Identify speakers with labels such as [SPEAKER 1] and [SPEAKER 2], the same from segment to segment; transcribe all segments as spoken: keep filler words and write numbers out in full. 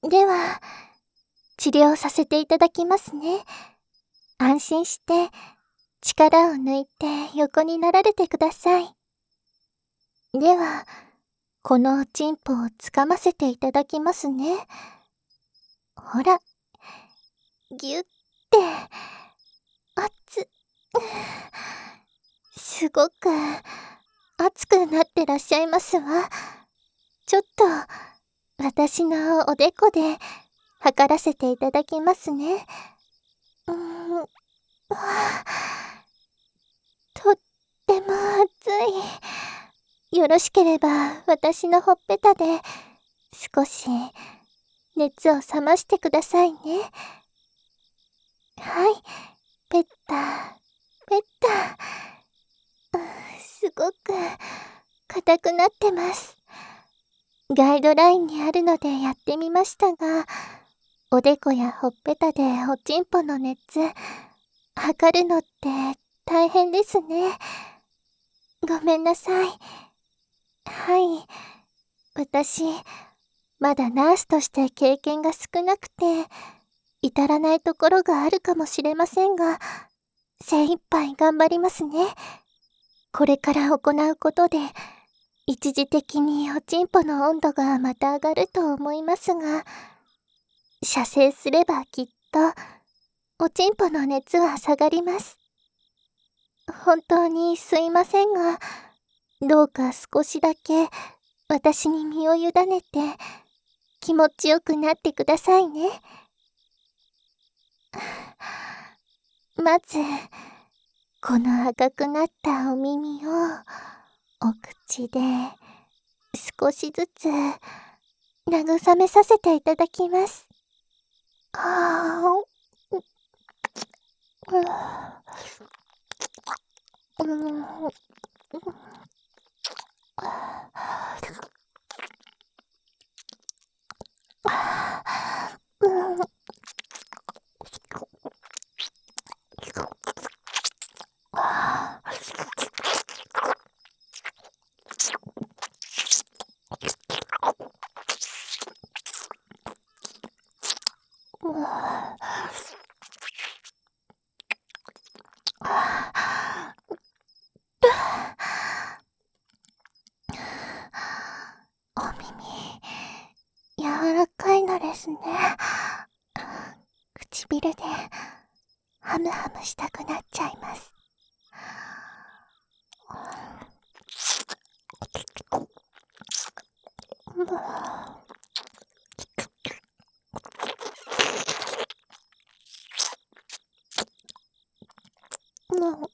[SPEAKER 1] では、治療させていただきますね。安心して、力を抜いて横になられてください。では、このおちんぽをつかませていただきますね。ほら、ぎゅって、熱、すごく、熱くなってらっしゃいますわ。ちょっと、私のおでこで、測らせていただきますね。うーん、わあ、とっても熱い。よろしければ、私のほっぺたで、少し、熱を冷ましてくださいね。はい、ペッタ、ペッタ。すごく、硬くなってます。ガイドラインにあるのでやってみましたが、おでこやほっぺたでおちんぽの熱、測るのって大変ですね。ごめんなさい。はい。私、まだナースとして経験が少なくて、至らないところがあるかもしれませんが、精一杯頑張りますね。これから行うことで、一時的におちんぽの温度がまた上がると思いますが、射精すればきっと、おちんぽの熱は下がります。本当にすいませんが、どうか少しだけ私に身を委ねて気持ちよくなってくださいね。まず、この赤くなったお耳をお口で少しずつ慰めさせていただきます。ああ、うん、うん、うん、お耳、柔らかいのですね。唇でハムハムしたくなっちゃいます。もう、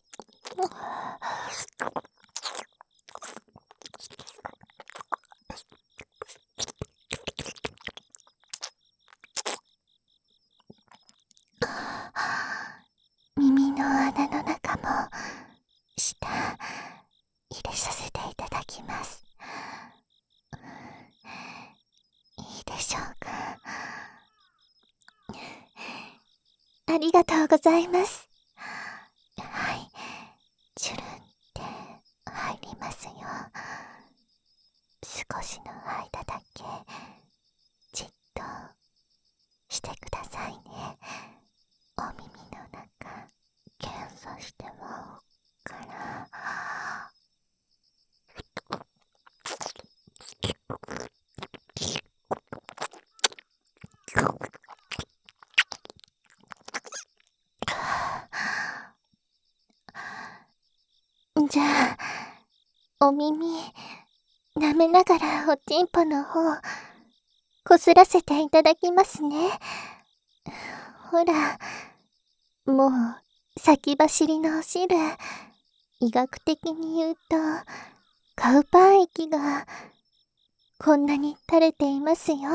[SPEAKER 1] 耳の穴の中も下入れさせていただきます。いいでしょうか。ありがとうございます。はい、チュルンって入りますよ。少しの間だけじっとしてくださいね。お耳の中検査してもらおうから。じゃあ、お耳舐めながらおちんぽの方こすらせていただきますね。ほら、もう先走りのお汁、医学的に言うとカウパー液がこんなに垂れていますよ。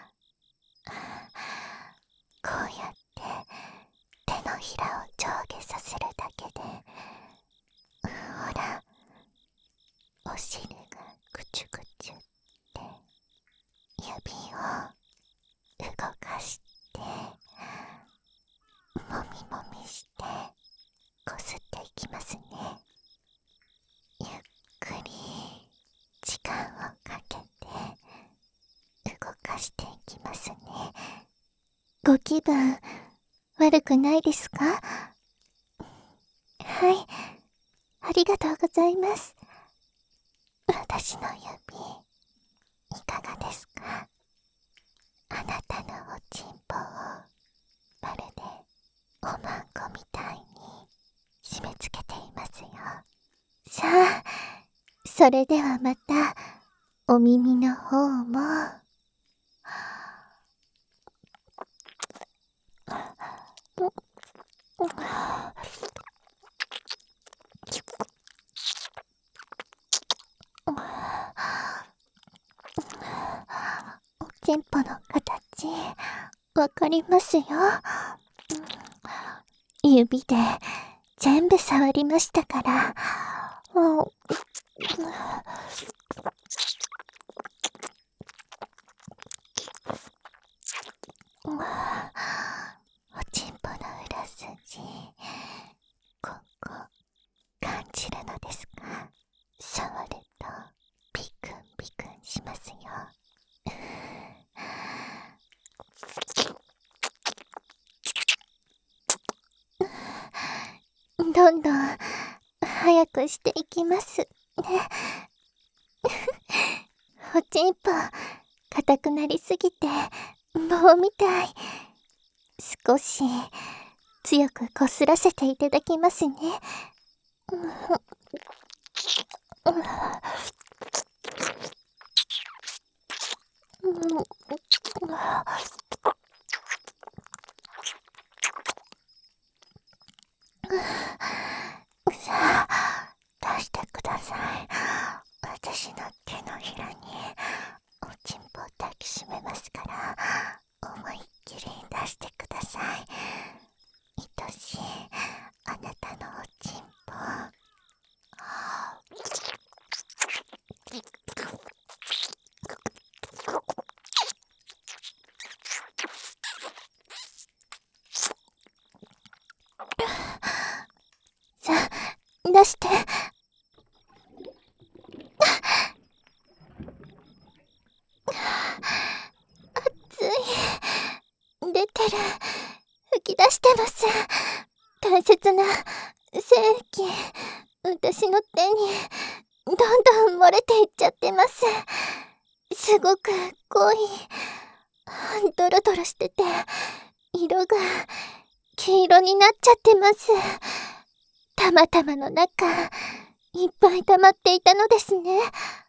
[SPEAKER 1] こうやって手のひらを上下させるだけで、ほら、お汁がぐちゅぐちゅって指を動かしてもみもみしてこすっていきますね。ゆっくり時間をかけて動かしていきますね。 ご気分悪くないですか？はい、ありがとうございます。私の指、いかがですか？あなたのおちんぽをまるでおまんこみたいに締め付けていますよ。さあ、それではまたお耳の方もおちんぽの形わかりますよ。指で全部触りましたから。もうおちんぽの裏筋、ここ感じるのですか？触るとピクンピクンしますよ。どんどん早くしていきますね。おちんぽ硬くなりすぎて棒みたい。少し強くこすらせていただきますね。さあ、出してください。私の手のひらにおちんぽを抱きしめますから、思いっきり出してください。愛しいあなたのおちんぽ。さあ、出して。熱い。出てる。吹き出してます。大切な精液、私の手にどんどん漏れていっちゃってます。すごく濃い、ドロドロしてて、色が黄色になっちゃってます。たまたまの中、いっぱい溜まっていたのですね。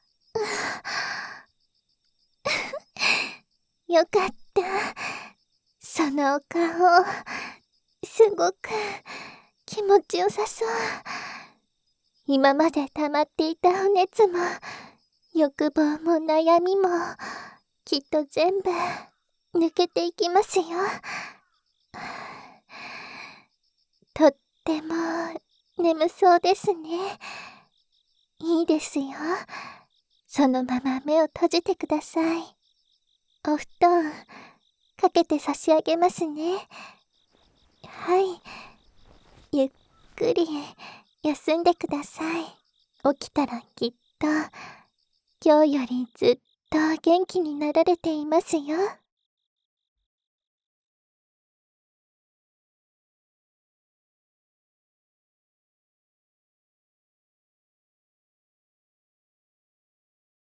[SPEAKER 1] よかった。そのお顔、すごく気持ちよさそう。今まで溜まっていたお熱も、欲望も悩みも、きっと全部抜けていきますよ。とっても眠そうですね。いいですよ。そのまま目を閉じてください。お布団かけて差し上げますね。はい。ゆっくり休んでください。起きたらきっと今日よりずっと元気になられていますよ。